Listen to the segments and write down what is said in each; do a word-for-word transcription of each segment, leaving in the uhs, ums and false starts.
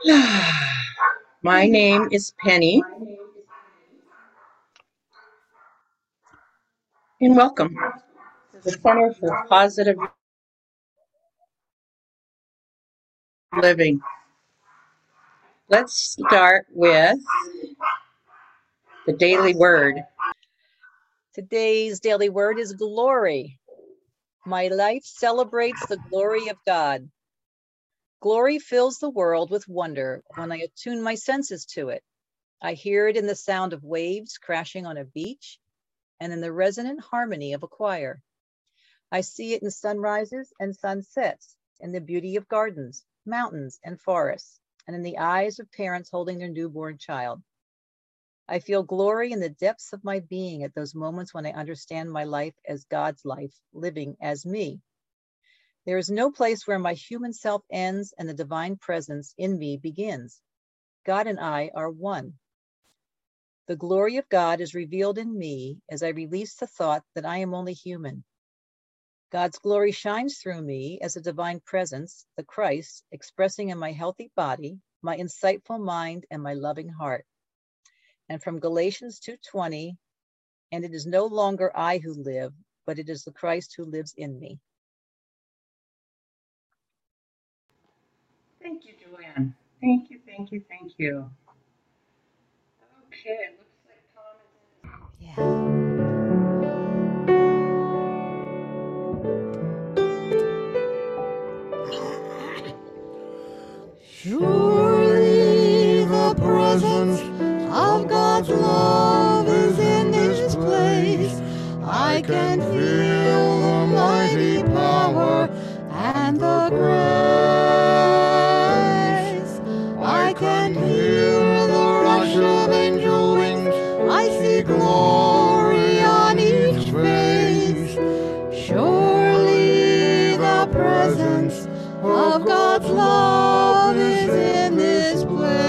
My name is Penny, and welcome to the Center for Positive Living. Let's start with the daily word. Today's daily word is glory. My life celebrates the glory of God. Glory fills the world with wonder when I attune my senses to it. I hear it in the sound of waves crashing on a beach and in the resonant harmony of a choir. I see it in sunrises and sunsets, in the beauty of gardens, mountains, and forests, and in the eyes of parents holding their newborn child. I feel glory in the depths of my being at those moments when I understand my life as God's life, living as me. There is no place where my human self ends and the divine presence in me begins. God and I are one. The glory of God is revealed in me as I release the thought that I am only human. God's glory shines through me as a divine presence, the Christ, expressing in my healthy body, my insightful mind, and my loving heart. And from Galatians two twenty, and it is no longer I who live, but it is the Christ who lives in me. Thank you, Joanne. Thank you, thank you, thank you. Okay, it looks like Tom is in. Yeah. Surely the presence of God's love is in this place. I can feel the mighty power and the grace. I can hear the rush of angel wings. I see glory on each face. Surely the presence of God's love is in this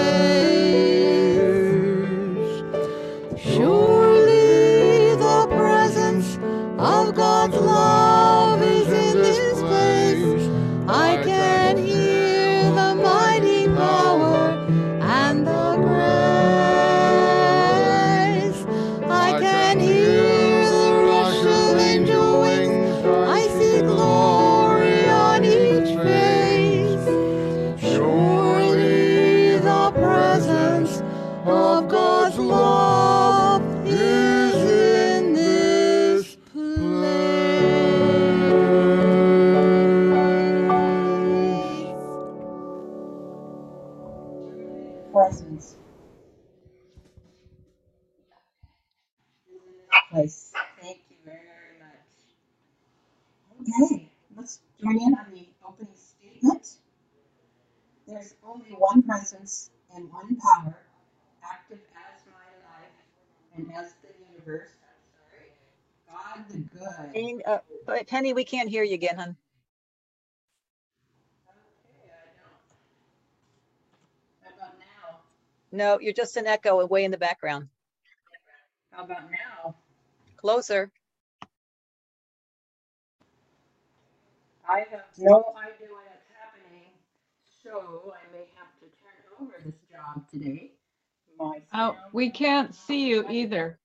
place. Surely the presence of God's love is in this place. I can hear the mighty power and the grace. I can hear the rush of angel wings. I see glory on each face. Surely the presence of God's love is in this Presence. Place. Thank you very, very much. Okay, let's join in on the opening statement. There's only one presence and one power, active as my life and as the universe. I'm sorry. God the good. Penny, uh, Penny, we can't hear you again, hon. Okay, I don't. How about now? No, you're just an echo way in the background. How about now? Closer. I have no idea what's happening, so I may have to turn over this job today. My Oh, we can't see you either.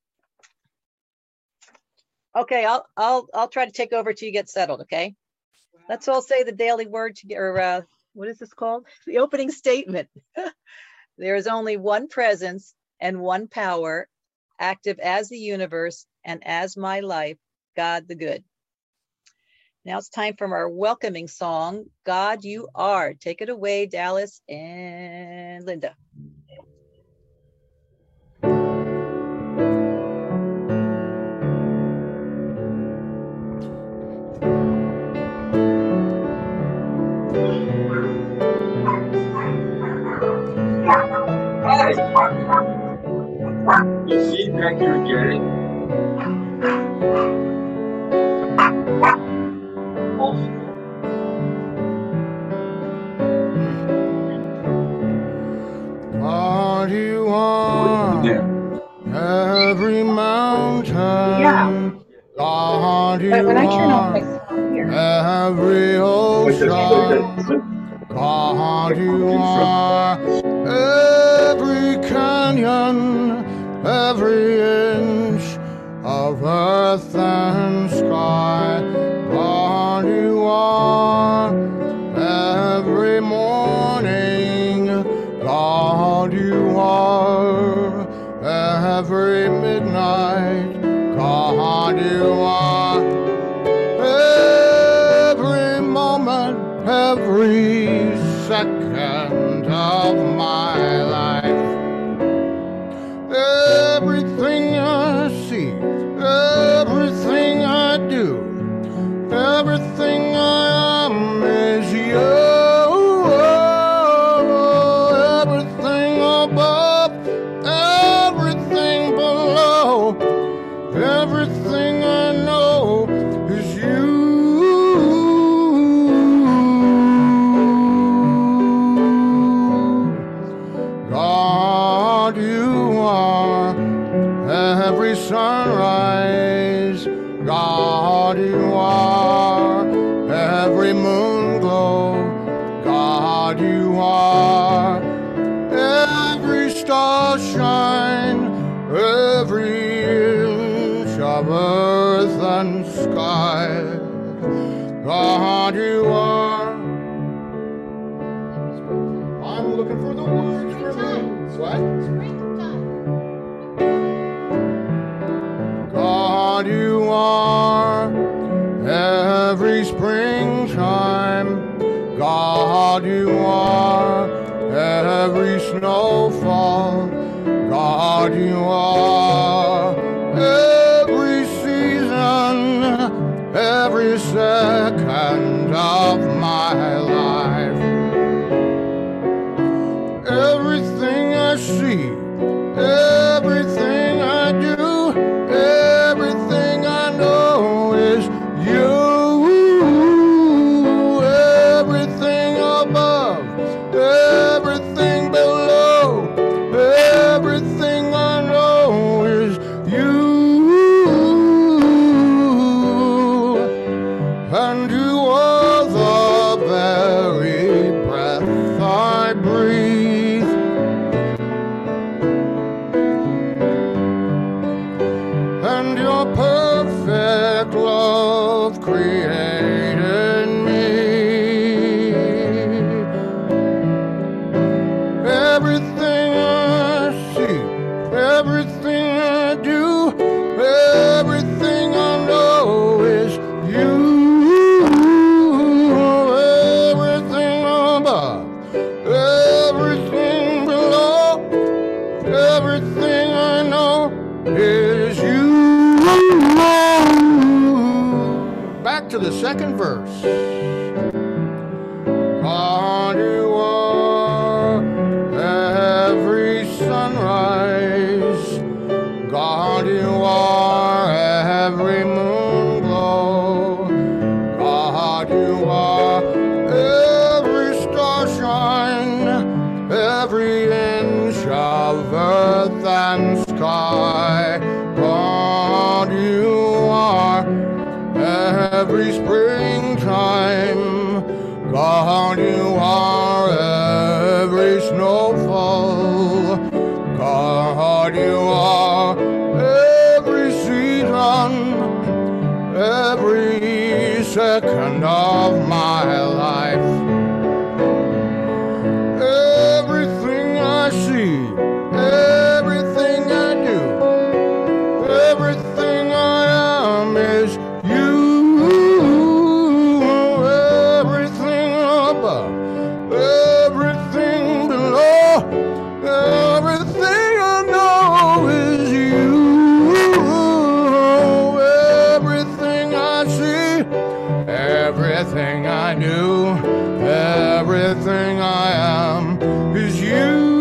Okay, I'll I'll I'll try to take over till you get settled. Okay. Well, Let's all say the daily word to, or uh, what is this called? The opening statement. There is only one presence and one power, active as the universe and as my life, God the good. Now it's time for our welcoming song, God You Are. Take it away, Dallas and Linda. Hey! You see back here, Gary? God, you are every mountain. yeah. God, But you when I turn off are my song here, every ocean. God, you are every canyon, every inch of earth and sky. God, you are every morning. God, you are every midnight. God, you are every moment, every second of my life. Everything I see, everything I do, everything I am is you. Everything above, everything below, everything I know is you. God, you are every sunrise. God, you are every moon glow. God, you are every star shine, every inch of earth and sky. God, you are. I'm looking for the words for me. What? God, you are every springtime. God, you are every snowfall. God, you are every season, every second of my life. Everything I see, everything I do, everything I know is you. Everything above, everything below, everything I know is you. And you are the very breath I breathe. And your perfect love created me. Everything I see, everything I do, everything I know is you. Everything above, everything below, everything I know is you. Back to the second verse. God, you are every sunrise. God, you are every moon glow. God, you are every star shine, every inch of earth and sky. God, you are every springtime. God, you are every snowfall. God, you are every season, every second of my life. Everything I see, everything I do, everything I am is you. Everything above, everything below, everything I know is you. Everything I see, everything I do, everything I am is you.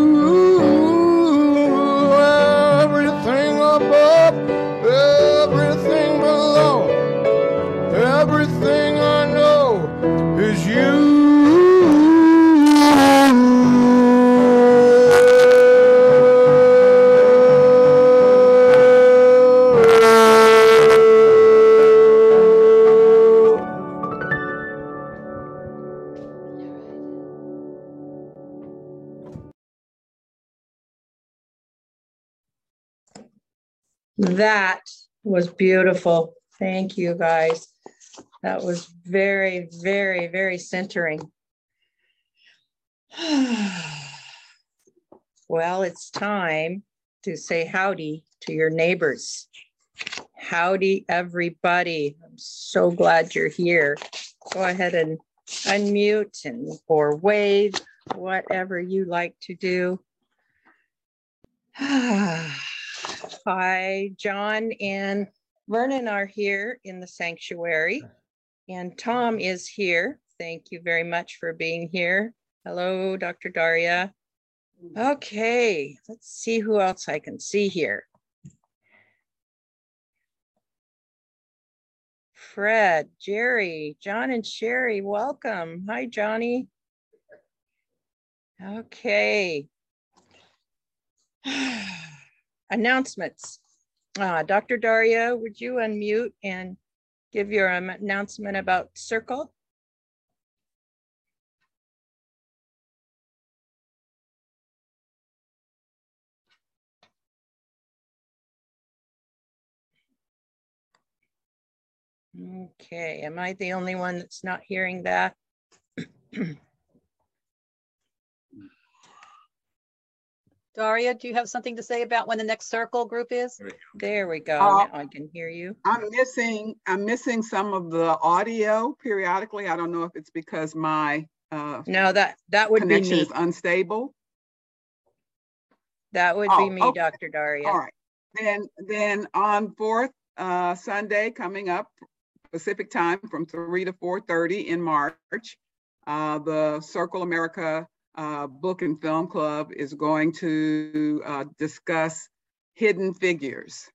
Everything above, everything below, everything I know is you. That was beautiful. Thank you, guys. That was very, very, very centering. Well, it's time to say howdy to your neighbors. Howdy, everybody. I'm so glad you're here. Go ahead and unmute and or wave, whatever you like to do. Hi, John and Vernon are here in the sanctuary, and Tom is here. Thank you very much for being here. Hello, Doctor Daria. Okay, let's see who else I can see here. Fred, Jerry, John and Sherry, welcome. Hi, Johnny. Okay. Announcements. Uh, Doctor Daria, would you unmute and give your um, announcement about Circle? Okay, am I the only one that's not hearing that? Daria, do you have something to say about when the next circle group is? There we go. Uh, Now I can hear you. I'm missing, I'm missing some of the audio periodically. I don't know if it's because my uh, No, that that would be connection me. is unstable. That would Oh, be me, okay. Doctor Daria. All right. Then, then on fourth uh, Sunday coming up, Pacific time from three to four thirty in March, uh, the Circle America uh, Book and Film Club is going to uh, discuss Hidden Figures.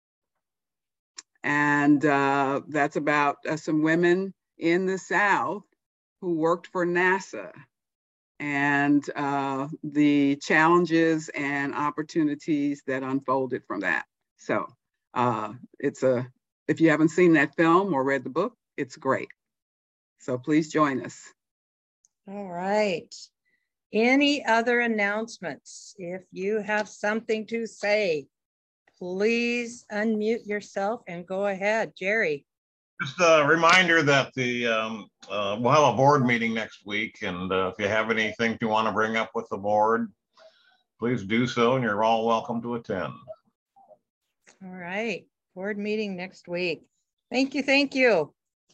And uh, that's about uh, some women in the South who worked for NASA and uh, the challenges and opportunities that unfolded from that. So uh, it's a, if you haven't seen that film or read the book, it's great. So please join us. All right. Any other announcements? If you have something to say, please unmute yourself and go ahead. Jerry. Just a reminder that the um, uh, we'll have a board meeting next week, and uh, if you have anything you want to bring up with the board, please do so, and you're all welcome to attend. All right, board meeting next week. Thank you, thank you.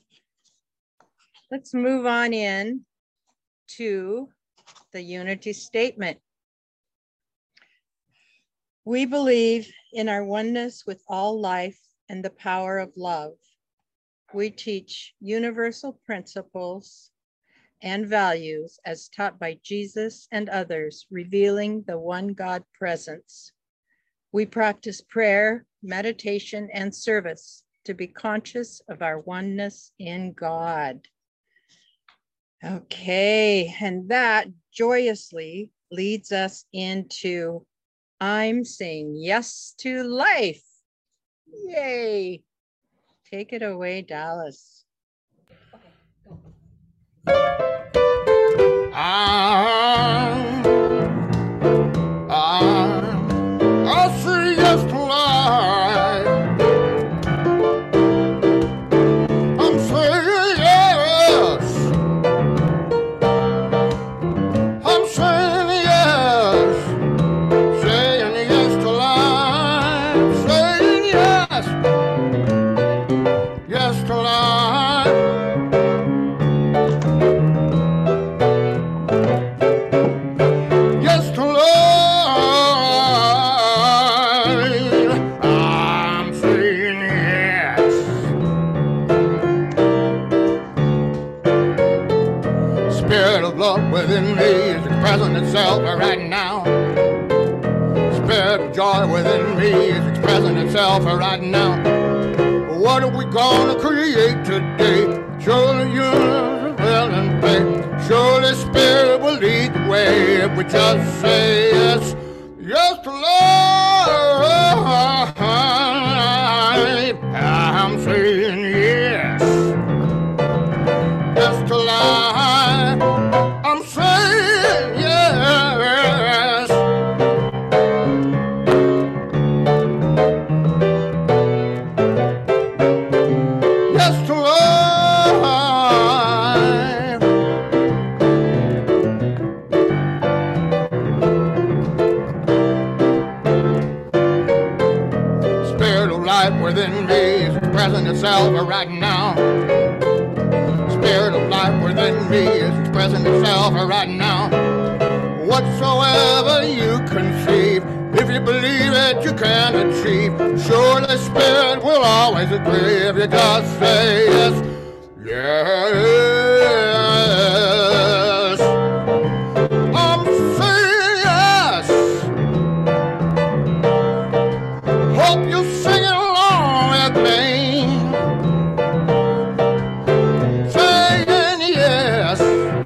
Let's move on in to the unity statement. We believe in our oneness with all life and the power of love. We teach universal principles and values as taught by Jesus and others, revealing the one God presence. We practice prayer, meditation, and service to be conscious of our oneness in God. Okay, and that joyously leads us into I'm saying yes to life. Yay. Take it away, Dallas. I'm, I'm, I'll say yes to life. I'm saying yes. I'm saying yes. Saying yes to life. Saying yes. Yes to life. Yes to life. I'm saying yes. Spirit of love within me is expressing itself right now. Spirit of joy within me is expressing itself right now. What are we gonna create today? Surely you're will and faith. Surely Spirit will lead the way if we just say yes. Yes to life. I'm saying yes. Yes to life. I'm saying yes. within me is expressing itself right now. Spirit of life within me is expressing itself right now. Whatsoever you conceive, if you believe it, you can achieve. Surely Spirit will always agree if you just say yes, yes. I'm saying yes. Hope you sing it along with me. Saying yes.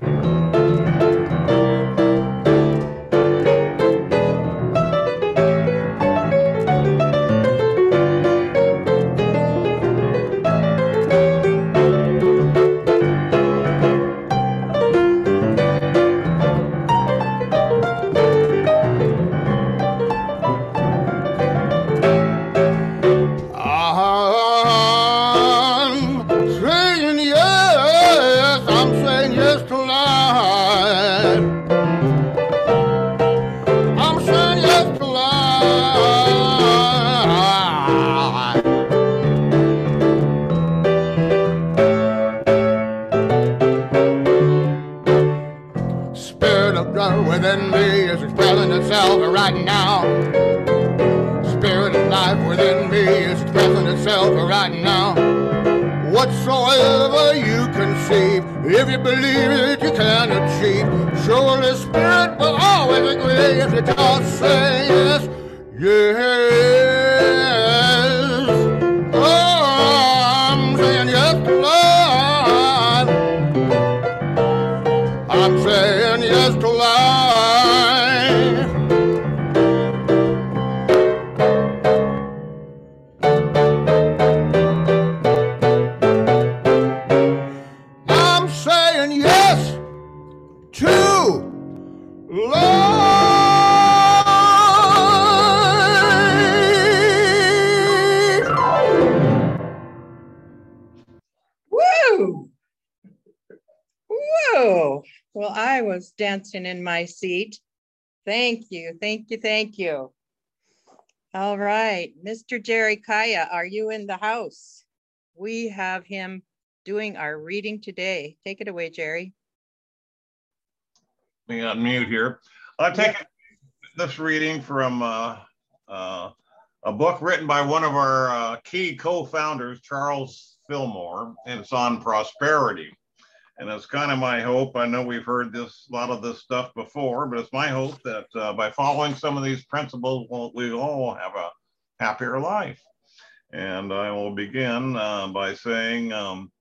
Within me is expressing itself right now. Spirit of life within me is expressing itself right now. Whatsoever you conceive, if you believe it, you can achieve. Surely Spirit will always agree if you just say yes, yes. Oh, I'm saying yes to love. I'm saying yes to life. I'm saying yes to life. Woo! Whoa! Well, I was dancing in my seat. Thank you, thank you, thank you. All right, Mister Jerry Kaya, are you in the house? We have him doing our reading today. Take it away, Jerry. Let me unmute here. I take yep. this reading from uh, uh, a book written by one of our uh, key co-founders, Charles Fillmore, and it's on prosperity. And it's kind of my hope, I know we've heard this, a lot of this stuff before, but it's my hope that uh, by following some of these principles, we'll, we all have a happier life. And I will begin uh, by saying, um,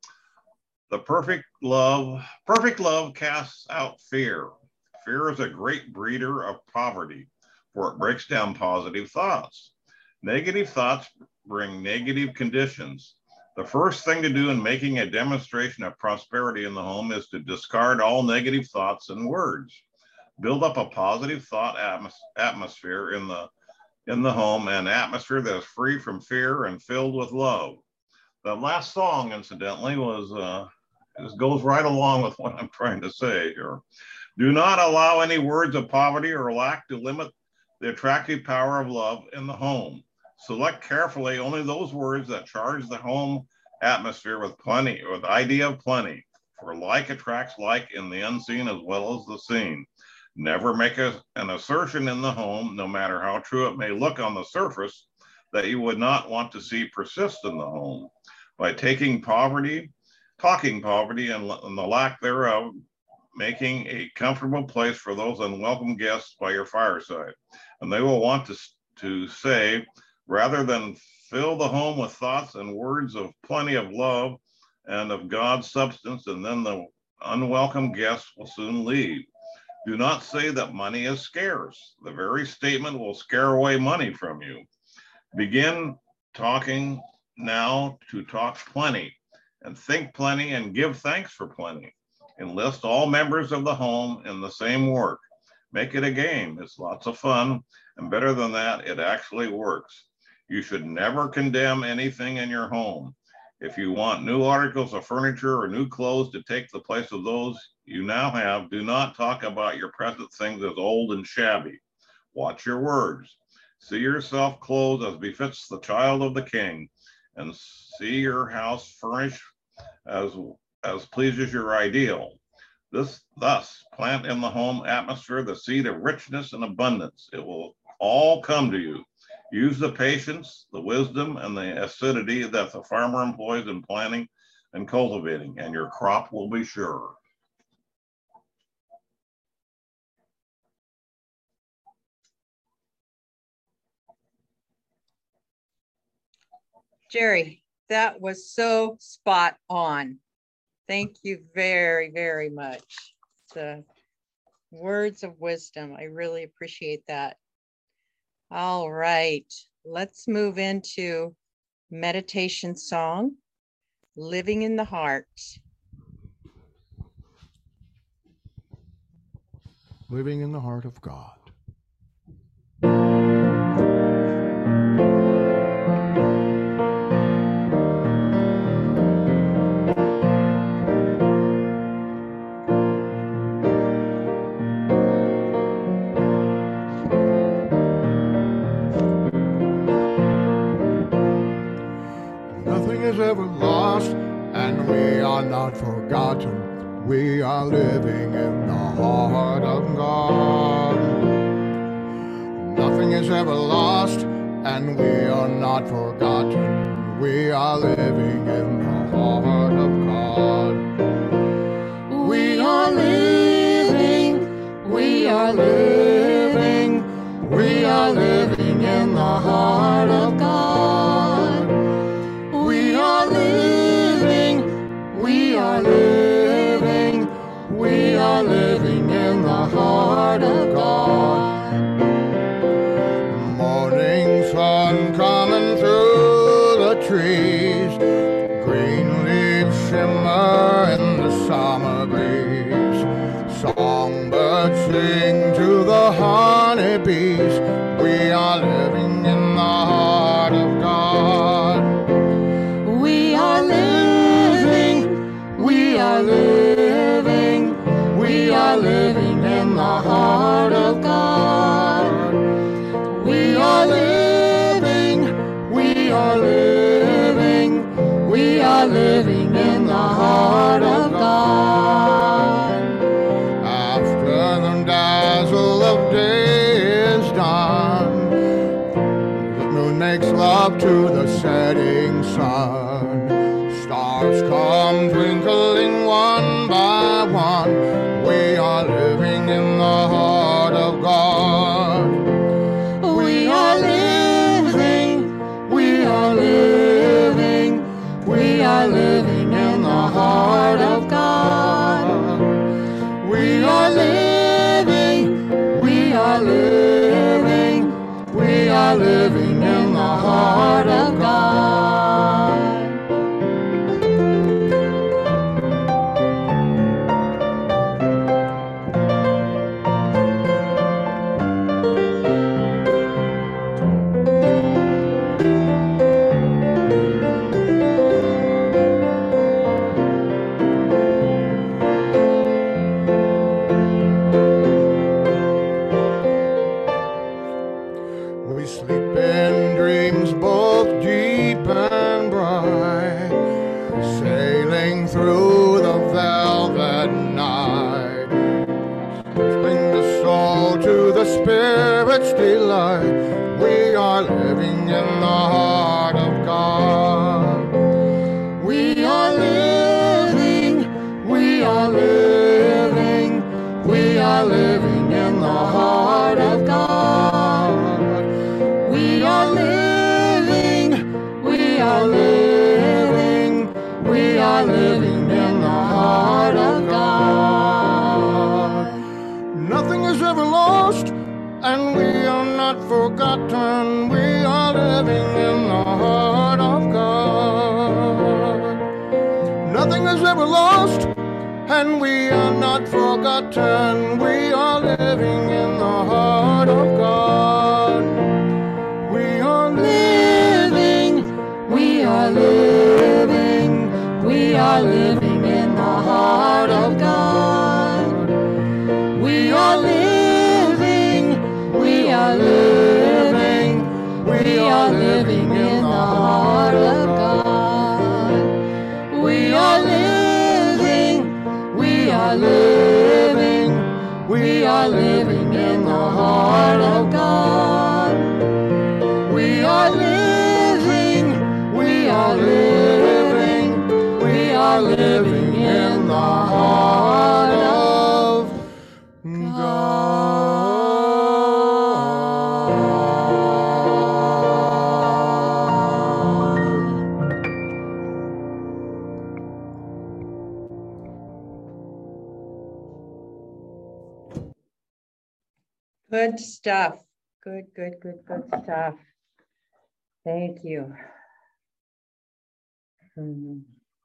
the perfect love, perfect love casts out fear. Fear is a great breeder of poverty, for it breaks down positive thoughts. Negative thoughts bring negative conditions. The first thing to do in making a demonstration of prosperity in the home is to discard all negative thoughts and words. Build up a positive thought atmos atmosphere in the, in the home, an atmosphere that is free from fear and filled with love. The last song, incidentally, was uh, this goes right along with what I'm trying to say here. Do not allow any words of poverty or lack to limit the attractive power of love in the home. Select carefully only those words that charge the home atmosphere with plenty, with the idea of plenty, for like attracts like in the unseen as well as the seen. Never make a, an assertion in the home, no matter how true it may look on the surface, that you would not want to see persist in the home. By taking poverty, talking poverty and, and the lack thereof, making a comfortable place for those unwelcome guests by your fireside. And they will want to, to say, rather than fill the home with thoughts and words of plenty of love and of God's substance, and then the unwelcome guests will soon leave. Do not say that money is scarce. The very statement will scare away money from you. Begin talking now to talk plenty, and think plenty and give thanks for plenty. Enlist all members of the home in the same work. Make it a game. It's lots of fun, and better than that, it actually works. You should never condemn anything in your home. If you want new articles of furniture or new clothes to take the place of those you now have, do not talk about your present things as old and shabby. Watch your words. See yourself clothed as befits the child of the king, and see your house furnished as, as pleases your ideal. This, thus, plant in the home atmosphere the seed of richness and abundance. It will all come to you. Use the patience, the wisdom, and the acidity that the farmer employs in planting and cultivating, and your crop will be sure. Jerry, that was so spot on. Thank you very, very much. The words of wisdom, I really appreciate that. All right, let's move into meditation song, Living in the Heart. Living in the heart of God. Nothing is ever lost, and we are not forgotten. We are living in the heart of God. Nothing is ever lost, and we are not forgotten. We are living in the heart of God. We are living, we are living, we are living in the heart of God. We are living, we are living, we are living in the heart of God. Morning sun coming through the trees, green leaves shimmer in the summer breeze. Songbirds sing to the honeybees. We are living in the heart of God. We are living, we are living, we are living in the heart of God. We are living, we are living, we are living in the heart of God. After the dazzle of day is done, the moon makes love to the setting sun. Stars come twinkling one by one. We are living in the heart of God. We are living, we are living, we are living in the heart of God. We are living, we are living, we are living in the heart of God. We sleep in dreams both deep and bright, sailing through the velvet night. Bring the soul to the spirit's delight. We are living in the heart of God. We are living, we are living, we are living in the heart of God. We are living, we are living, we are living in the heart of God. Nothing is ever lost, and we are not forgotten. We are living in the heart of God. Nothing is ever lost, and we are not forgotten. We are living in the heart of God. We are living, we are living, we are living in the heart of God. We are living, we are living, we are living in the heart of God. are living in the heart of God. We are living, we are living, we are living in the heart of God. Good stuff. Good, good, good, good stuff. Thank you. Hmm.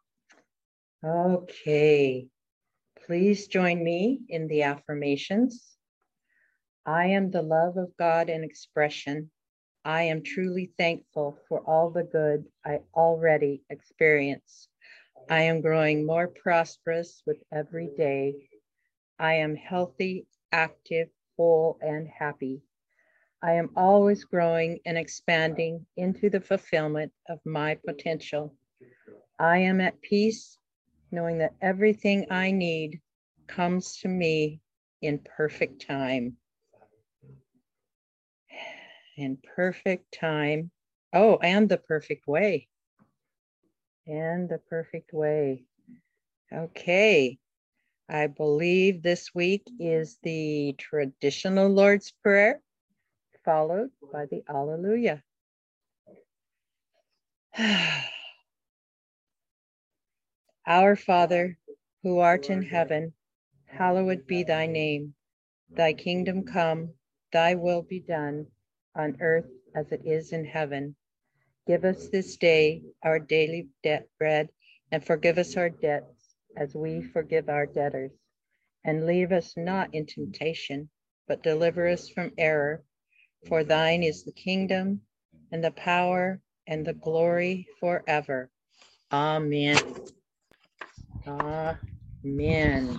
Okay. Please join me in the affirmations. I am the love of God in expression. I am truly thankful for all the good I already experience. I am growing more prosperous with every day. I am healthy, active, whole, and happy. I am always growing and expanding into the fulfillment of my potential. I am at peace, knowing that everything I need comes to me in perfect time. In perfect time. Oh, and the perfect way. And the perfect way. Okay. I believe this week is the traditional Lord's Prayer, followed by the Alleluia. Our Father, who art in heaven, hallowed be thy name. Thy kingdom come, thy will be done, on earth as it is in heaven. Give us this day our daily debt bread, and forgive us our debts as we forgive our debtors. And leave us not in temptation, but deliver us from error. For thine is the kingdom, and the power, and the glory forever. Amen. Amen.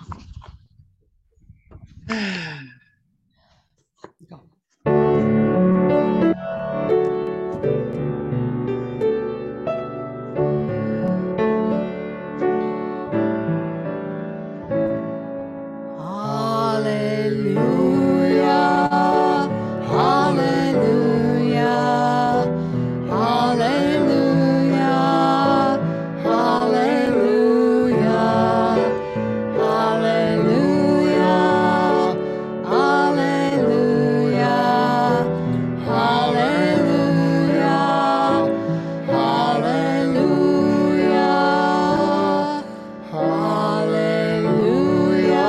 Hallelujah, hallelujah, hallelujah, hallelujah, hallelujah, hallelujah, hallelujah, hallelujah, hallelujah.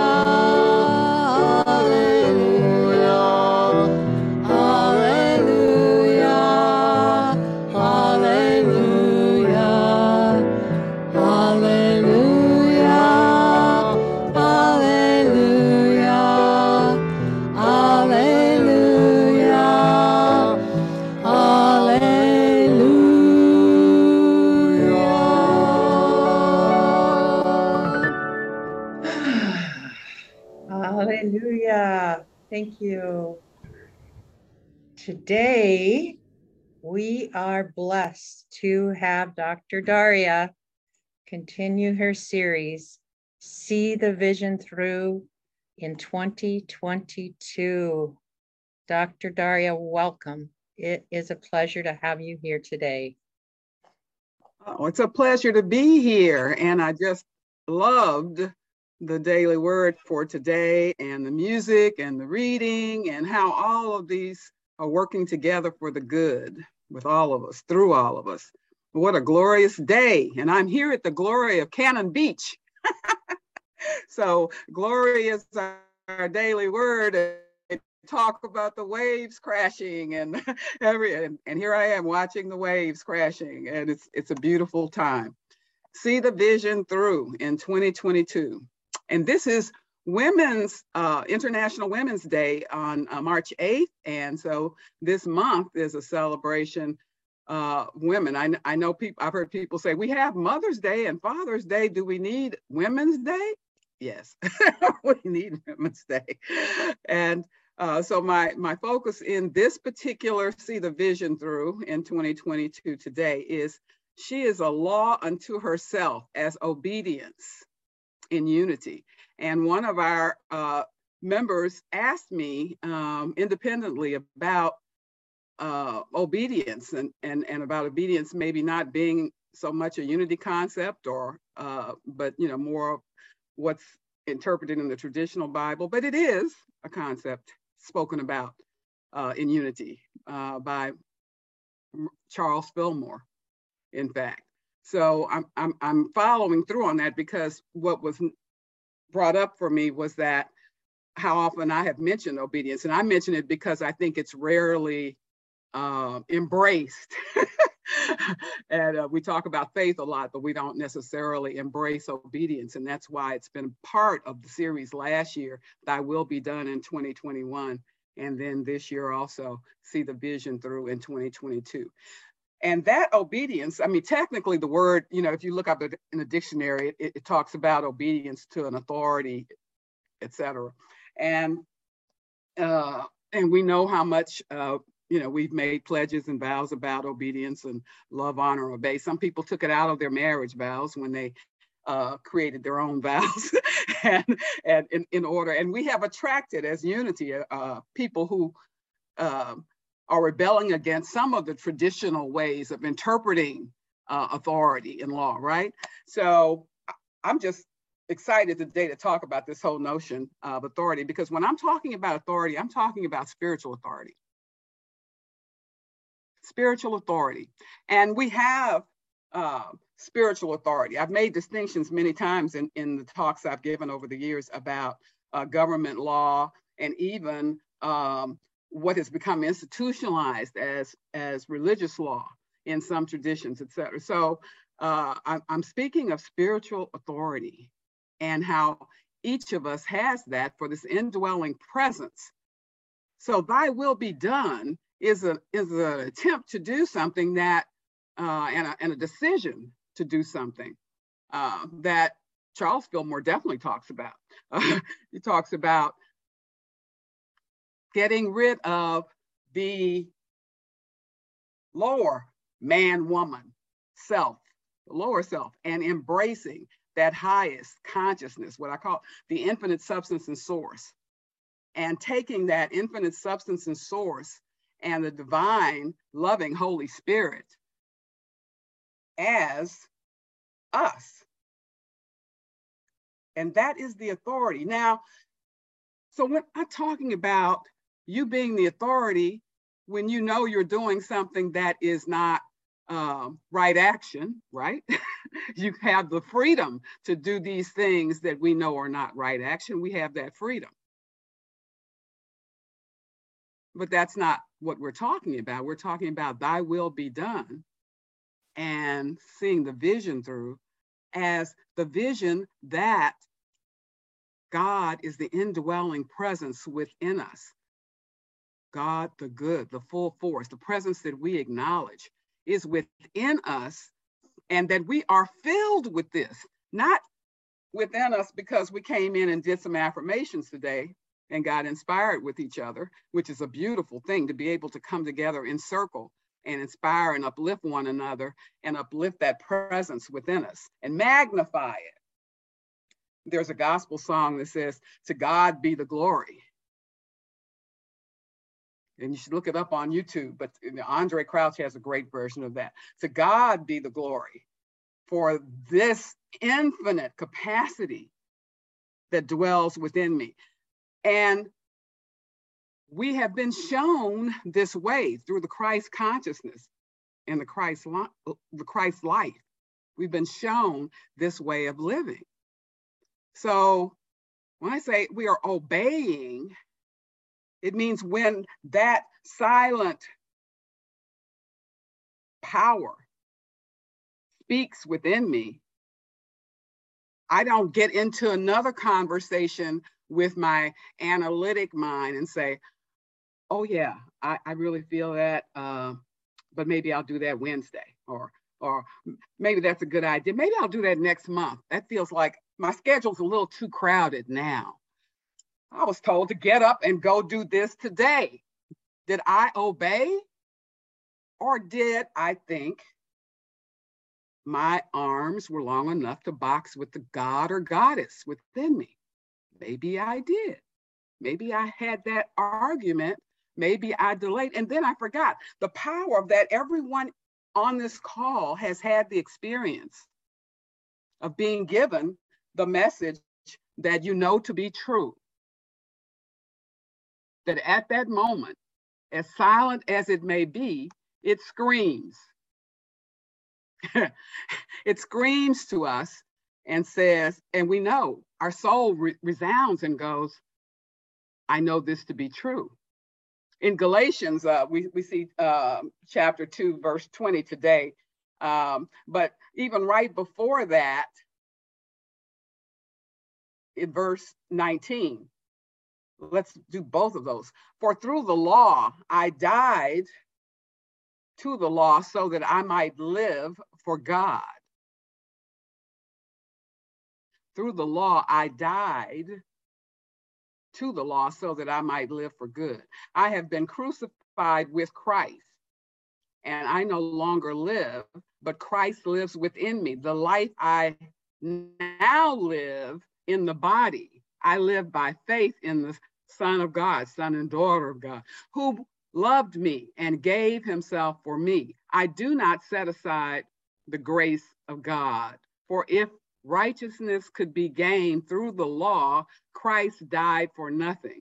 Hallelujah. Thank you. Today, we are blessed to have Doctor Daria continue her series, See the Vision Through, in twenty twenty-two. Doctor Daria, welcome. It is a pleasure to have you here today. Oh, it's a pleasure to be here. And I just loved the daily word for today and the music and the reading and how all of these are working together for the good with all of us, through all of us. What a glorious day. And I'm here at the glory of Cannon Beach. So glory is our, our daily word. And talk about the waves crashing and every and, and here I am watching the waves crashing, and it's it's a beautiful time. See the vision through in twenty twenty-two. And this is Women's uh, International Women's Day on uh, March eighth. And so this month is a celebration uh, women. I, I know people, I've heard people say, we have Mother's Day and Father's Day. Do we need Women's Day? Yes, we need Women's Day. And uh, so my, my focus in this particular See the Vision Through in twenty twenty-two today is she is a law unto herself as obedience in unity. And one of our uh, members asked me um, independently about uh, obedience and, and, and about obedience maybe not being so much a unity concept or, uh, but, you know, more what's interpreted in the traditional Bible, but it is a concept spoken about uh, in unity uh, by Charles Fillmore, in fact. So I'm, I'm, I'm following through on that because what was brought up for me was that how often I have mentioned obedience. And I mention it because I think it's rarely uh, embraced. And uh, we talk about faith a lot, but we don't necessarily embrace obedience. And that's why it's been part of the series last year, Thy Will Be Done in twenty twenty-one. And then this year also, See the Vision Through in twenty twenty-two. And that obedience, I mean, technically the word, you know, if you look up in the dictionary, it, it talks about obedience to an authority, et cetera. And, uh, and we know how much, uh, you know, we've made pledges and vows about obedience and love, honor, obey. Some people took it out of their marriage vows when they uh, created their own vows and, and in, in order. And we have attracted as unity uh, people who uh, are rebelling against some of the traditional ways of interpreting uh, authority in law, right? So I'm just excited today to talk about this whole notion of authority, because when I'm talking about authority, I'm talking about spiritual authority. Spiritual authority. And we have uh, spiritual authority. I've made distinctions many times in, in the talks I've given over the years about uh, government law and even um, what has become institutionalized as, as religious law in some traditions, et cetera. So uh, I'm, I'm speaking of spiritual authority and how each of us has that for this indwelling presence. So thy will be done is a is an attempt to do something that, uh, and, a, and a decision to do something uh, that Charles Fillmore definitely talks about. Uh, he talks about getting rid of the lower man, woman, self, the lower self, and embracing that highest consciousness, what I call the infinite substance and source, and taking that infinite substance and source and the divine, loving Holy Spirit as us. And that is the authority. Now, so when I'm talking about you being the authority, when you know you're doing something that is not um, right action, right? You have the freedom to do these things that we know are not right action. We have that freedom. But that's not what we're talking about. We're talking about thy will be done and seeing the vision through as the vision that God is the indwelling presence within us. God, the good, the full force, the presence that we acknowledge is within us, and that we are filled with this, not within us because we came in and did some affirmations today and got inspired with each other, which is a beautiful thing to be able to come together in circle and inspire and uplift one another and uplift that presence within us and magnify it. There's a gospel song that says, "To God be the glory." And you should look it up on YouTube, but Andre Crouch has a great version of that. To God be the glory for this infinite capacity that dwells within me. And we have been shown this way through the Christ consciousness and the Christ, the Christ life. We've been shown this way of living. So when I say we are obeying, it means when that silent power speaks within me, I don't get into another conversation with my analytic mind and say, oh yeah, I, I really feel that, uh, but maybe I'll do that Wednesday, or, or maybe that's a good idea. Maybe I'll do that next month. That feels like my schedule's a little too crowded now. I was told to get up and go do this today. Did I obey? Or did I think my arms were long enough to box with the God or goddess within me? Maybe I did. Maybe I had that argument. Maybe I delayed, and then I forgot the power of that. Everyone on this call has had the experience of being given the message that you know to be true. That at that moment, as silent as it may be, it screams. It screams to us and says, and we know, our soul re resounds and goes, I know this to be true. In Galatians, uh, we, we see uh, chapter two, verse twenty today. Um, but even right before that, in verse nineteen, let's do both of those. For through the law, I died to the law so that I might live for God. Through the law, I died to the law so that I might live for good. I have been crucified with Christ, and I no longer live, but Christ lives within me. The life I now live in the body, I live by faith in the Son of God, son and daughter of God, who loved me and gave himself for me. I do not set aside the grace of God, for if righteousness could be gained through the law, Christ died for nothing.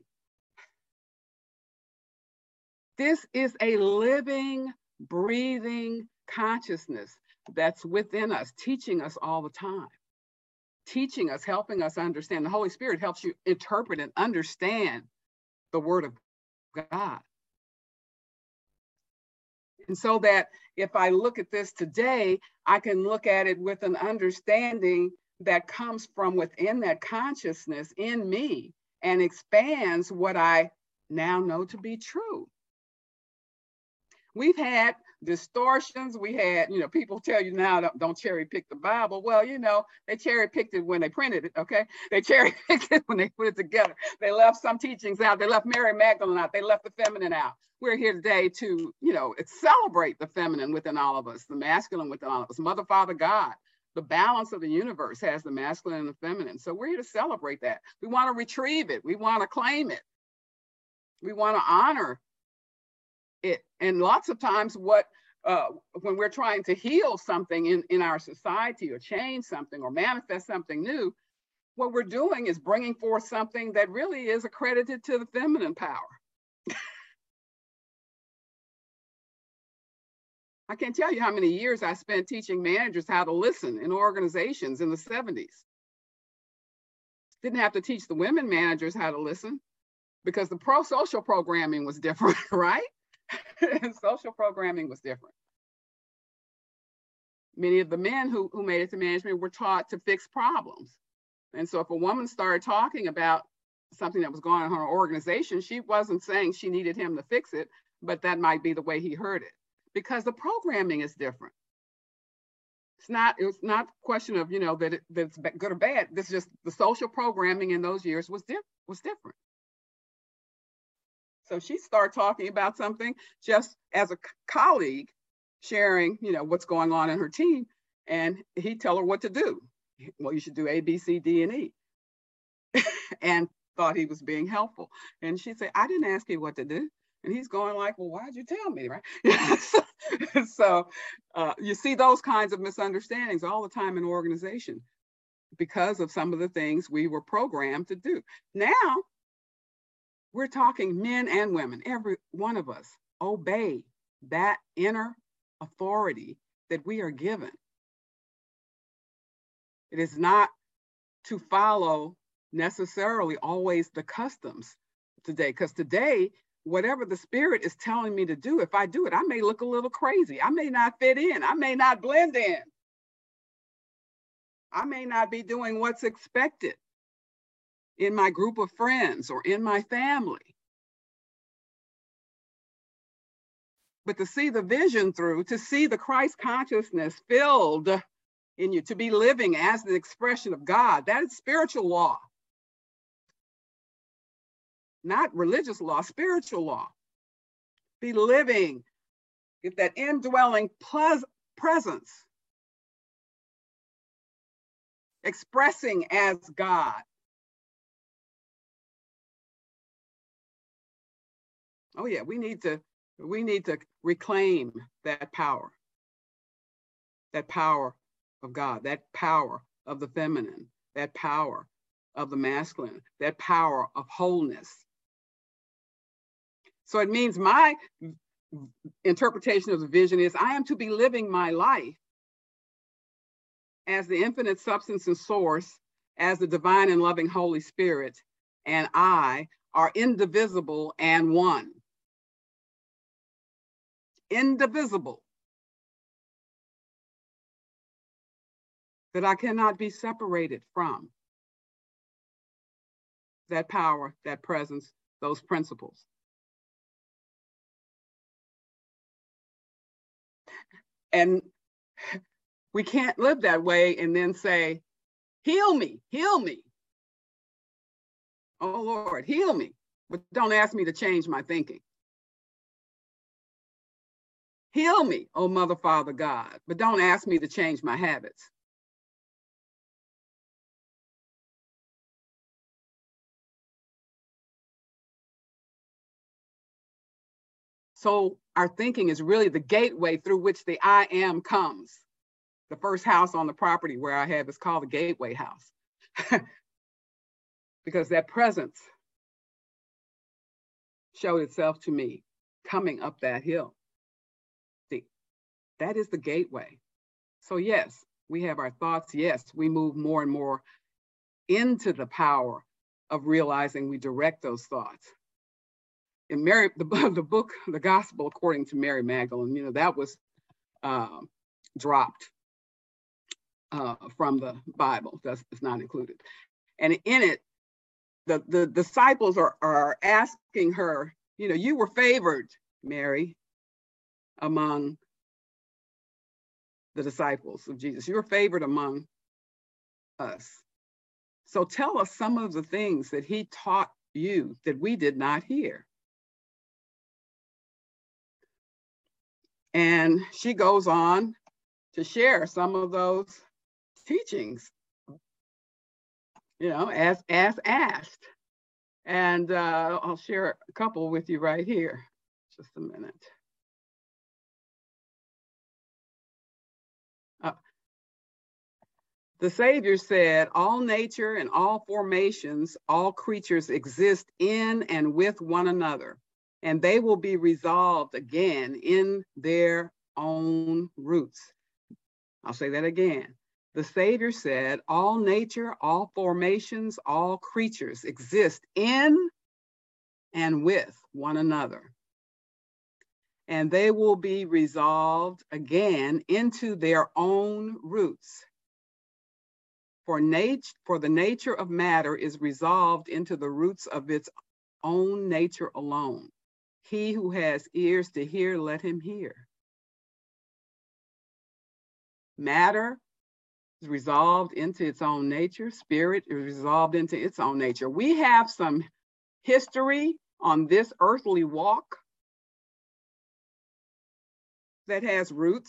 This is a living, breathing consciousness that's within us, teaching us all the time, teaching us, helping us understand. The Holy Spirit helps you interpret and understand the Word of God. And so that if I look at this today, I can look at it with an understanding that comes from within that consciousness in me and expands what I now know to be true. We've had distortions. We had, you know, people tell you now, don't, don't cherry pick the Bible. Well, you know, they cherry picked it when they printed it, okay? They cherry picked it when they put it together. They left some teachings out. They left Mary Magdalene out. They left the feminine out. We're here today to, you know, celebrate the feminine within all of us, the masculine within all of us. Mother, Father, God, the balance of the universe has the masculine and the feminine. So we're here to celebrate that. We want to retrieve it. We want to claim it. We want to honor it. And lots of times what, uh, when we're trying to heal something in, in our society or change something or manifest something new, what we're doing is bringing forth something that really is accredited to the feminine power. I can't tell you how many years I spent teaching managers how to listen in organizations in the seventies. Didn't have to teach the women managers how to listen because the pro-social programming was different, right? Social programming was different. Many of the men who, who made it to management were taught to fix problems. And so if a woman started talking about something that was going on in her organization, she wasn't saying she needed him to fix it, but that might be the way he heard it. Because the programming is different. It's not, it's not a question of, you know, that, it, that it's good or bad. This is just the social programming in those years was, di was different. So she started talking about something just as a colleague, sharing, you know, what's going on in her team. And he'd tell her what to do. Well, you should do A, B, C, D, and E. And thought he was being helpful. And she'd say, I didn't ask you what to do. And he's going like, well, why'd you tell me, right? So uh, you see those kinds of misunderstandings all the time in organization because of some of the things we were programmed to do. Now, we're talking men and women, every one of us obey that inner authority that we are given. It is not to follow necessarily always the customs today, because today, whatever the Spirit is telling me to do, if I do it, I may look a little crazy. I may not fit in. I may not blend in. I may not be doing what's expected in my group of friends or in my family. But to see the vision through, to see the Christ consciousness filled in you, to be living as the expression of God, that is spiritual law. Not religious law, spiritual law. Be living with that indwelling presence, expressing as God. Oh yeah, we need to, we need to reclaim that power, that power of God, that power of the feminine, that power of the masculine, that power of wholeness. So it means my interpretation of the vision is I am to be living my life as the infinite substance and source, as the divine and loving Holy Spirit, and I are indivisible and one. Indivisible. That I cannot be separated from that power, that presence, those principles. And we can't live that way and then say, heal me, heal me. Oh Lord, heal me. But don't ask me to change my thinking. Heal me, oh Mother, Father, God, but don't ask me to change my habits. So our thinking is really the gateway through which the I am comes. The first house on the property where I have is called the Gateway House. Because that presence showed itself to me coming up that hill. See, that is the gateway. So yes, we have our thoughts. Yes, we move more and more into the power of realizing we direct those thoughts. In Mary, the, the book, the Gospel According to Mary Magdalene, you know, that was uh, dropped uh, from the Bible. That's it's not included. And in it, the, the disciples are, are asking her, you know, you were favored, Mary, among the disciples of Jesus. You were favored among us. So tell us some of the things that he taught you that we did not hear. And she goes on to share some of those teachings, you know, as, as asked. And uh, I'll share a couple with you right here. Just a minute. Uh, the Savior said, all nature and all formations, all creatures exist in and with one another, and they will be resolved again in their own roots. I'll say that again. The Savior said, all nature, all formations, all creatures exist in and with one another, and they will be resolved again into their own roots. For, nat- for the nature of matter is resolved into the roots of its own nature alone. He who has ears to hear, let him hear. Matter is resolved into its own nature. Spirit is resolved into its own nature. We have some history on this earthly walk that has roots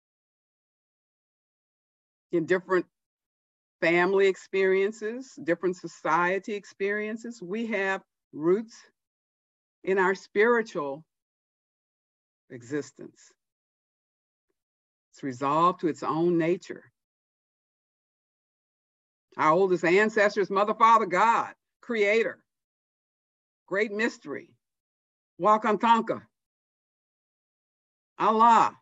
in different family experiences, different society experiences. We have roots in our spiritual existence. It's resolved to its own nature. Our oldest ancestors, Mother, Father, God, Creator, Great Mystery, Wakantanka, Allah.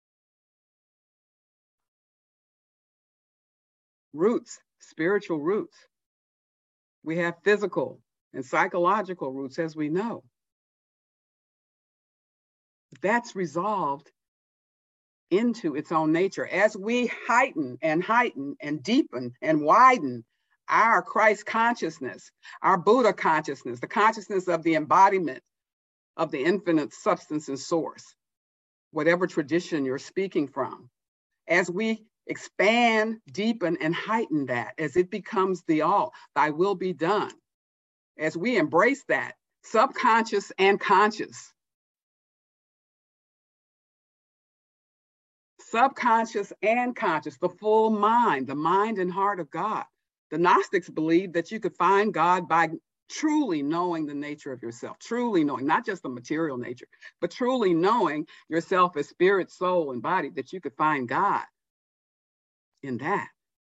Roots, spiritual roots. We have physical and psychological roots, as we know. That's resolved into its own nature. As we heighten and heighten and deepen and widen our Christ consciousness, our Buddha consciousness, the consciousness of the embodiment of the infinite substance and source, whatever tradition you're speaking from, as we expand, deepen, and heighten that, as it becomes the all, thy will be done, as we embrace that, subconscious and conscious, subconscious and conscious, the full mind, the mind and heart of God. The Gnostics believed that you could find God by truly knowing the nature of yourself, truly knowing, not just the material nature, but truly knowing yourself as spirit, soul, and body, that you could find God in that.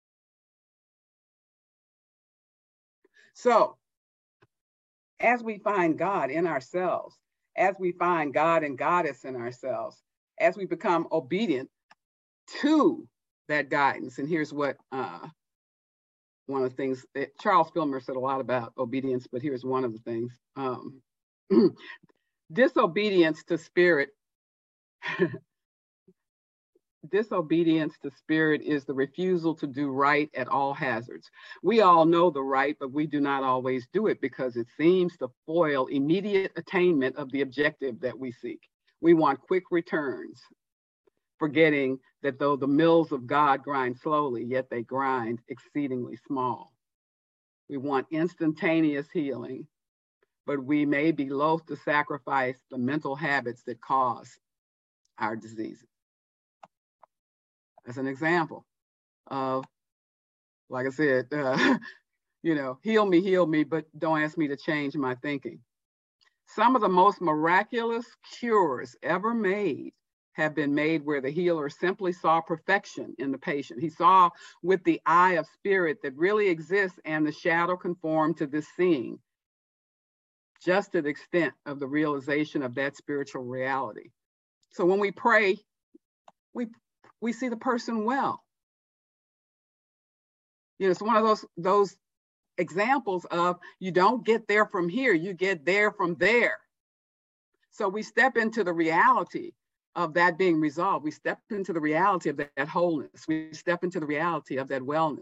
So as we find God in ourselves, as we find God and Goddess in ourselves, as we become obedient to that guidance, and here's what uh, one of the things that Charles Fillmore said a lot about obedience, but here's one of the things. Um, disobedience to spirit, disobedience to spirit is the refusal to do right at all hazards. We all know the right, but we do not always do it because it seems to foil immediate attainment of the objective that we seek. We want quick returns, forgetting that though the mills of God grind slowly, yet they grind exceedingly small. We want instantaneous healing, but we may be loath to sacrifice the mental habits that cause our diseases. As an example of, like I said, uh, you know, heal me, heal me, but don't ask me to change my thinking. Some of the most miraculous cures ever made have been made where the healer simply saw perfection in the patient. He saw with the eye of spirit that really exists, and the shadow conformed to this seeing, just to the extent of the realization of that spiritual reality. So when we pray, we we see the person well. You know, it's one of those those examples of you don't get there from here, you get there from there. So we step into the reality of that being resolved. We step into the reality of that, that wholeness. We step into the reality of that wellness.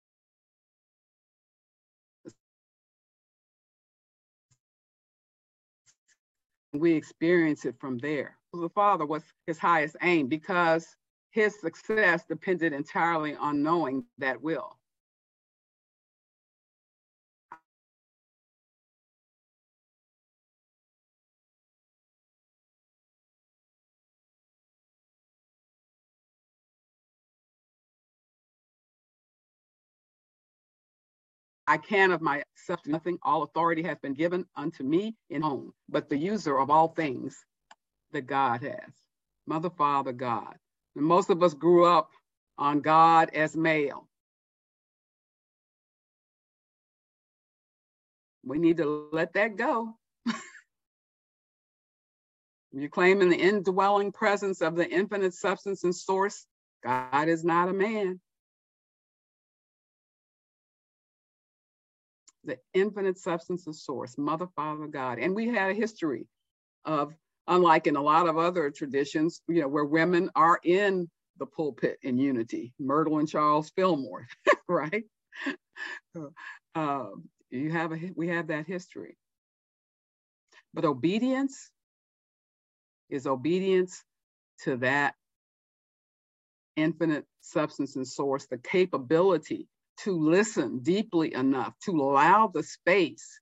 We experience it from there. The Father was his highest aim because his success depended entirely on knowing that will. I can of myself do nothing. All authority has been given unto me in home, but the user of all things that God has. Mother, Father, God. And most of us grew up on God as male. We need to let that go. You're claiming the indwelling presence of the infinite substance and source. God is not a man. The infinite substance and source, Mother, Father, God. And we had a history of, unlike in a lot of other traditions, you know, where women are in the pulpit in unity, Myrtle and Charles Fillmore, right? Uh, you have a, we have that history. But obedience is obedience to that infinite substance and source, the capability to listen deeply enough, to allow the space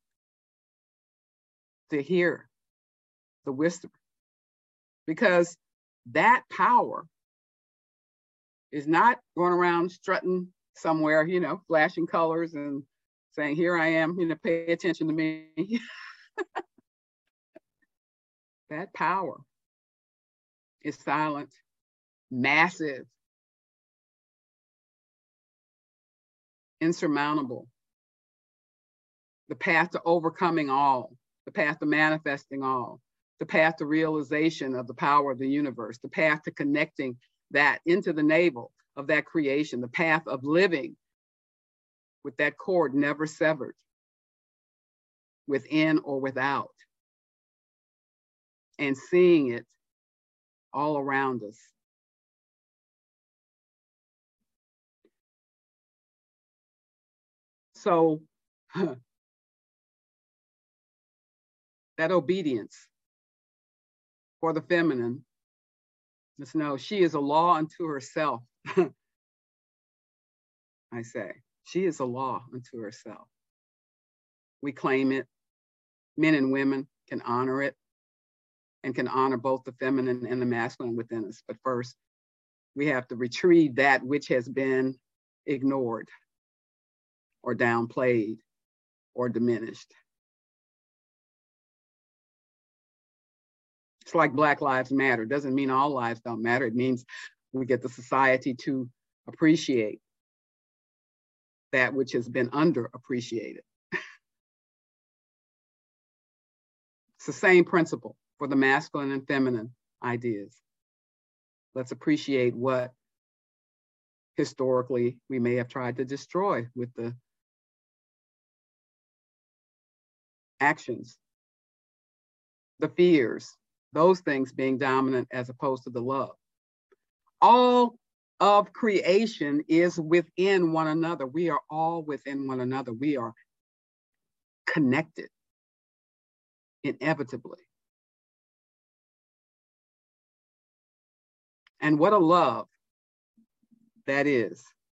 to hear the whisper. Because that power is not going around strutting somewhere, you know, flashing colors and saying, here I am, you know, pay attention to me. That power is silent, massive, insurmountable. The path to overcoming all, the path to manifesting all, the path to realization of the power of the universe, the path to connecting that into the navel of that creation, the path of living with that cord never severed, within or without, and seeing it all around us. So that obedience for the feminine, just know she is a law unto herself. I say, she is a law unto herself. We claim it. Men and women can honor it and can honor both the feminine and the masculine within us. But first, we have to retrieve that which has been ignored or downplayed or diminished. It's like Black Lives Matter. Doesn't mean all lives don't matter. It means we get the society to appreciate that which has been underappreciated. It's the same principle for the masculine and feminine ideas. Let's appreciate what historically we may have tried to destroy with the actions, the fears, those things being dominant as opposed to the love. All of creation is within one another. We are all within one another. We are connected inevitably. And what a love that is.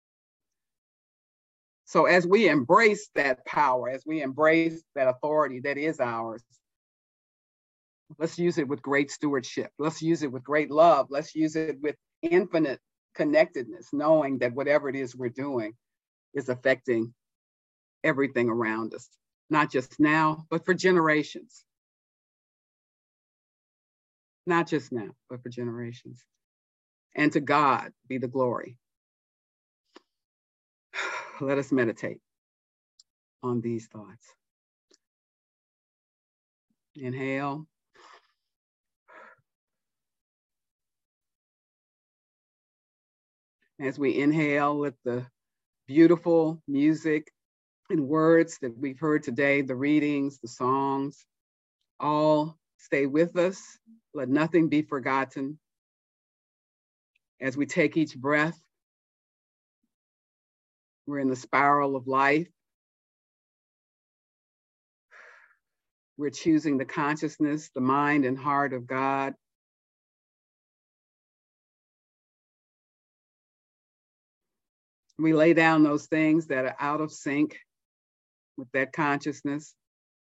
So as we embrace that power, as we embrace that authority that is ours, let's use it with great stewardship. Let's use it with great love. Let's use it with infinite connectedness, knowing that whatever it is we're doing is affecting everything around us, not just now, but for generations. Not just now, but for generations. And to God be the glory. Let us meditate on these thoughts. Inhale. As we inhale, let the beautiful music and words that we've heard today, the readings, the songs, all stay with us. Let nothing be forgotten. As we take each breath, we're in the spiral of life. We're choosing the consciousness, the mind and heart of God. We lay down those things that are out of sync with that consciousness.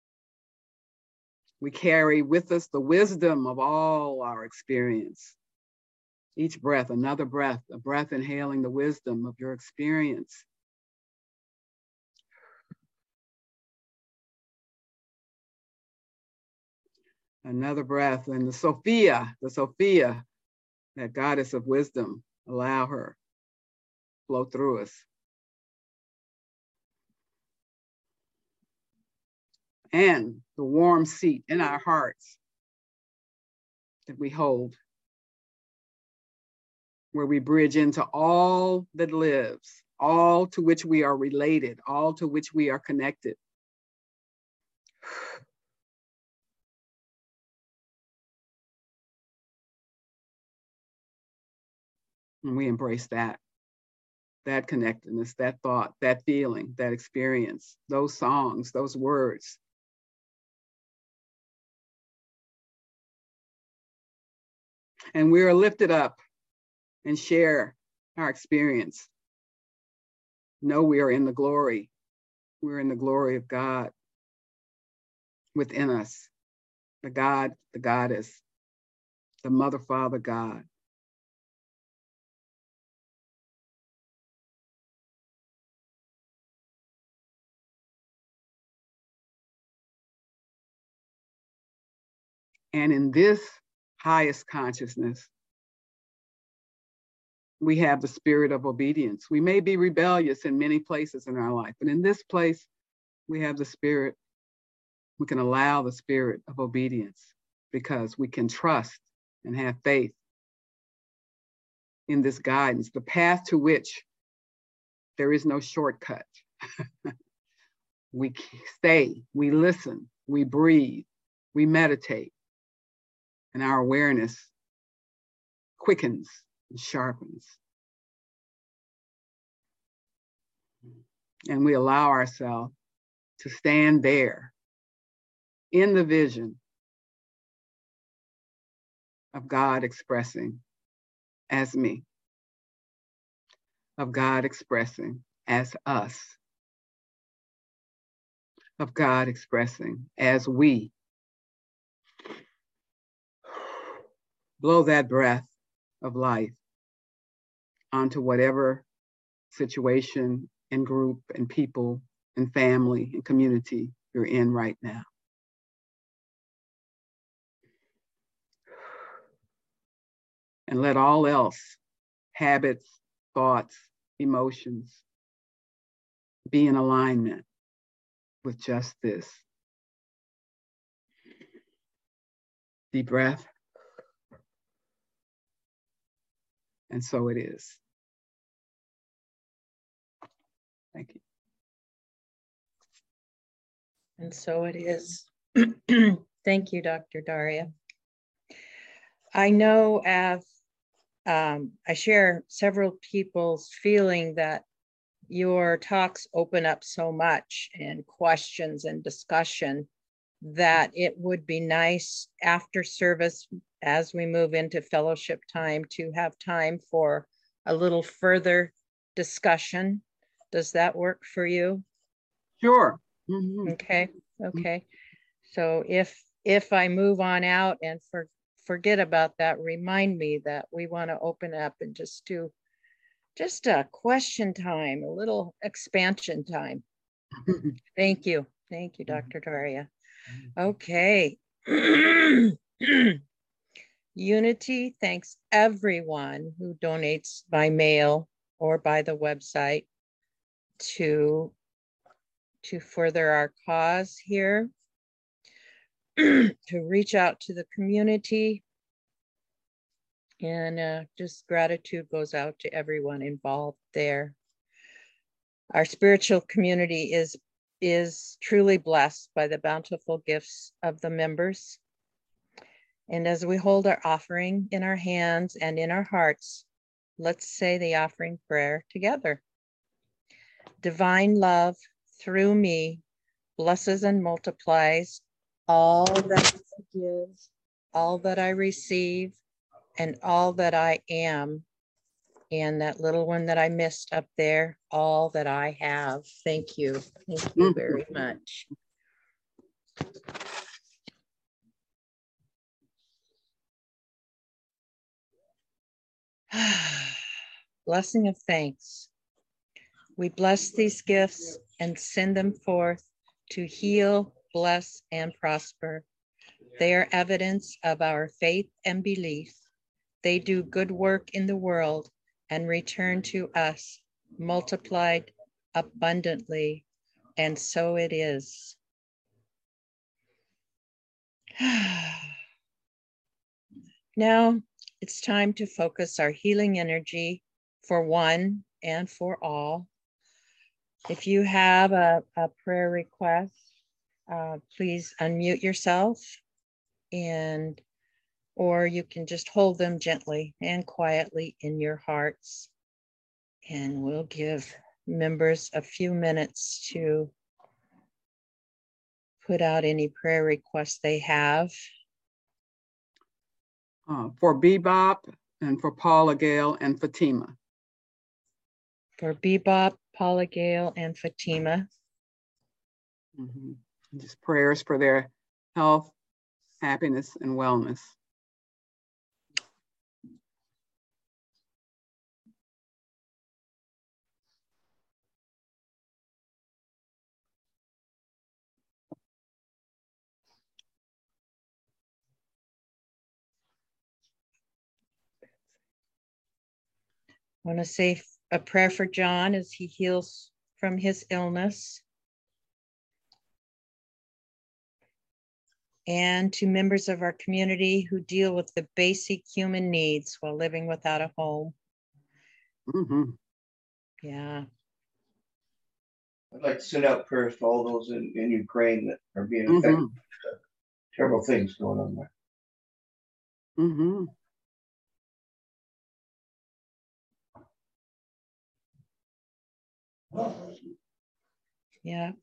We carry with us the wisdom of all our experience. Each breath, another breath, a breath inhaling the wisdom of your experience. Another breath, and the Sophia, the Sophia, that goddess of wisdom, allow her flow through us. And the warm seat in our hearts that we hold, where we bridge into all that lives, all to which we are related, all to which we are connected. And we embrace that, that connectedness, that thought, that feeling, that experience, those songs, those words. And we are lifted up and share our experience. Know we are in the glory. We're in the glory of God within us. The God, the goddess, the mother, father, God. And in this highest consciousness, we have the spirit of obedience. We may be rebellious in many places in our life, but in this place, we have the spirit. We can allow the spirit of obedience because we can trust and have faith in this guidance, the path to which there is no shortcut. We stay, we listen, we breathe, we meditate, and our awareness quickens and sharpens. And we allow ourselves to stand there in the vision of God expressing as me, of God expressing as us, of God expressing as we. Blow that breath of life onto whatever situation and group and people and family and community you're in right now. and let all else, habits, thoughts, emotions, be in alignment with just this. Deep breath. And so it is. Thank you. And so it is. Thank you, Doctor Daria. I know as um, I share several people's feeling that your talks open up so much and questions and discussion that it would be nice after service, as we move into fellowship time, to have time for a little further discussion. Does that work for you? Sure. Mm-hmm. Okay, okay. So if if I move on out and for, forget about that, remind me that we want to open up and just do just a question time, a little expansion time. Thank you. Thank you, Doctor Daria. Okay. Unity thanks everyone who donates by mail or by the website to, to further our cause here, to reach out to the community. And uh, just gratitude goes out to everyone involved there. Our spiritual community is, is truly blessed by the bountiful gifts of the members. And as we hold our offering in our hands and in our hearts, let's say the offering prayer together. Divine love through me blesses and multiplies all that I give, all that I receive, and all that I am. And that little one that I missed up there, all that I have. Thank you. Thank you very much. Blessing of thanks. We bless these gifts and send them forth to heal, bless, and prosper. They are evidence of our faith and belief. They do good work in the world and return to us multiplied abundantly. And so it is. Now it's time to focus our healing energy for one and for all. If you have a, a prayer request, uh, please unmute yourself, and or you can just hold them gently and quietly in your hearts. And we'll give members a few minutes to put out any prayer requests they have. Uh, for Bebop and for Paula Gale and Fatima. For Bebop, Paula Gale, and Fatima. Mm-hmm. Just prayers for their health, happiness, and wellness. I want to say a prayer for John as he heals from his illness. And to members of our community who deal with the basic human needs while living without a home. Mm-hmm. Yeah. I'd like to send out prayers to all those in, in Ukraine that are being Mm-hmm. affected. Terrible things going on there. Mm-hmm. Yeah.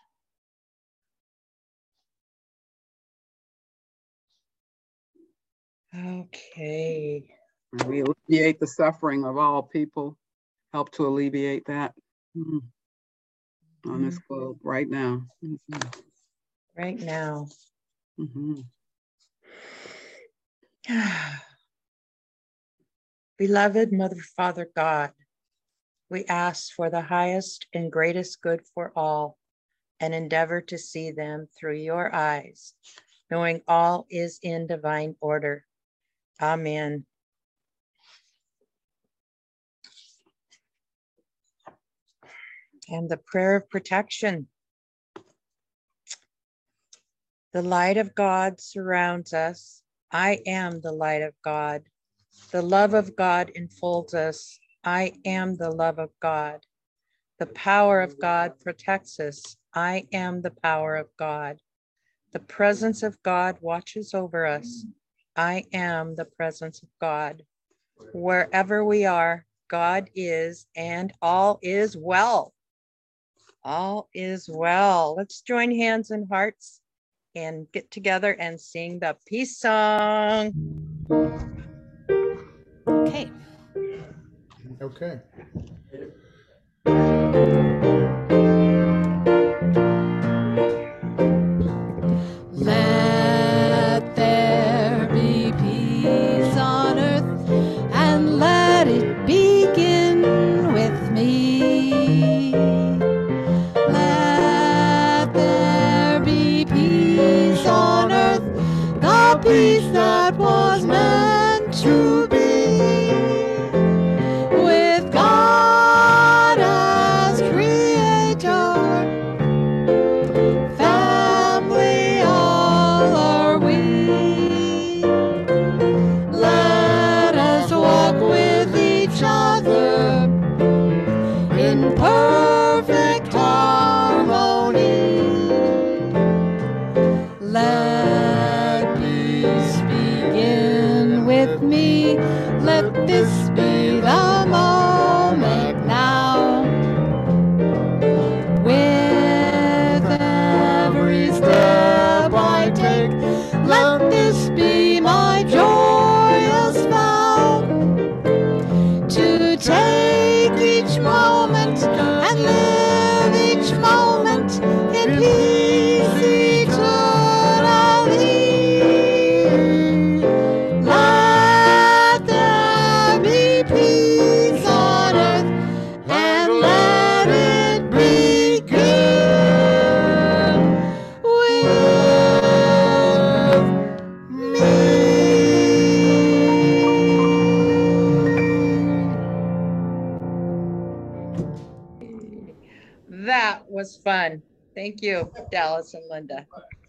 Okay. And we alleviate the suffering of all people, help to alleviate that mm-hmm. on mm-hmm. this globe right now. Mm-hmm. Right now. Mm-hmm. Beloved Mother, Father, God, we ask for the highest and greatest good for all and endeavor to see them through your eyes, knowing all is in divine order. Amen. And the prayer of protection. The light of God surrounds us. I am the light of God. The love of God enfolds us. I am the love of God. The power of God protects us. I am the power of God. The presence of God watches over us. I am the presence of God. Wherever we are, God is, and all is well. All is well. Let's join hands and hearts and get together and sing the peace song. Okay. Okay. Let there be peace on earth, and let it begin with me. Let there be peace on earth, the peace that was meant to be. With God as creator, family all are we. Let us walk with each other in perfect harmony. Let peace begin with me. Let this be the moment now. With every step I take, let this be my joyous vow. To take each moment and live each moment in peace eternally. Let there be peace on earth, and let it begin with me. That was fun. Thank you, Dallas and Linda.